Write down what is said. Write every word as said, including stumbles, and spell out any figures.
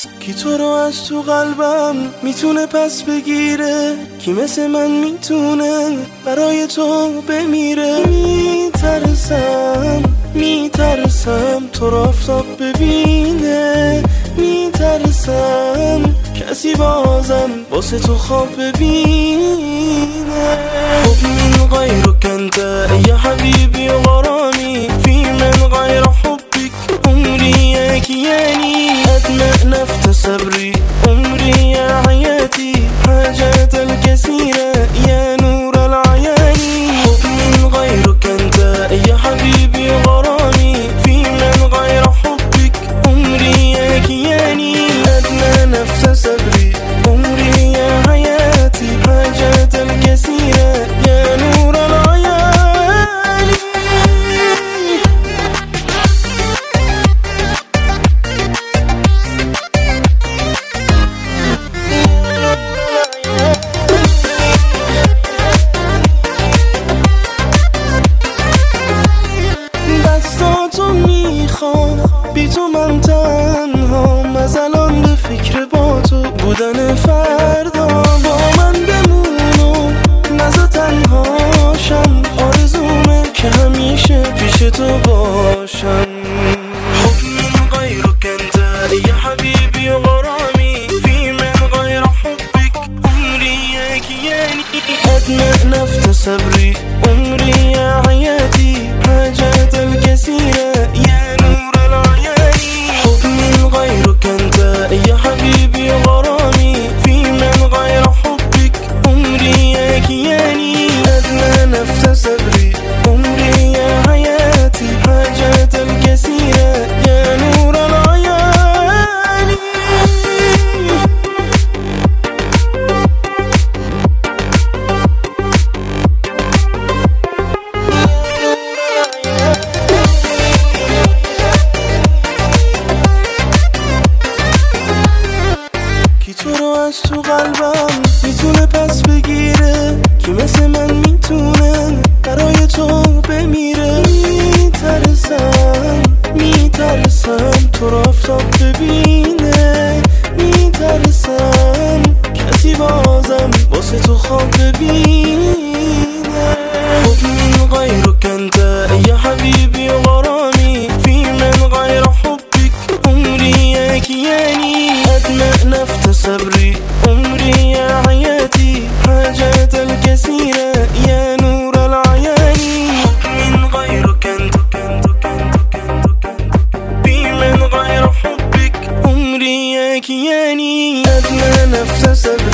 کی تو رو از تو قلبم میتونه پس بگیره؟ کی مثل من میتونه برای تو بمیره؟ میترسم میترسم تو رو آفتاب ببینه، میترسم کسی بازم واسه تو خواب ببینه. خب من غيرك انت يا حبيبي وغرامي، في من غير حبك عمري يا كياني، أدنى نفس صبري عمري يا حياتي، حاجات الكثيرة يا نور العيان. خب من غيرك انت يا حبيبي وغرامي، في من غير حبك عمري يا كياني، أدنى نفس صبري عمري يا حياتي، حاجات الكثيرة يا نور العيان. دستاتو میخوام بی تو من تنهام، از الان به فکر با تو بودن فردا، با من بمون و نزا تنهاشم، آرزومه که همیشه پیش تو باشم. حب من غيرك انت يا حبيبي وغرامي، في من غير حبك عمري يا كياني، أدنى نفس صبري عمري يا حياتي، حاجات الكثيرة يا نور العيان. حب من غيرك انت يا حبيبي وغرامي، في من غير حبك عمري يا كياني، أدنى نفس صبري عمري يا حياتي، حاجات الكثيرة يا نور العيان. کی تو رو از تو قلبم میتونه پس بگیره؟ کی مثل من میتونه برای تو بمیره؟ میترسم میترسم تو رو آفتاب ببینه، میترسم کسی بازم واسه تو خواب ببینه. خب من غيرك انت يا حبيبي وغرامي، في من غير حبك عمري يا كياني، أدنى نفس صبري عمري يا حياتي، حاجات الكثيرة يا نور العيان. من غيرك انت في من غير حبك عمري يا كياني، أدنى نفس صبري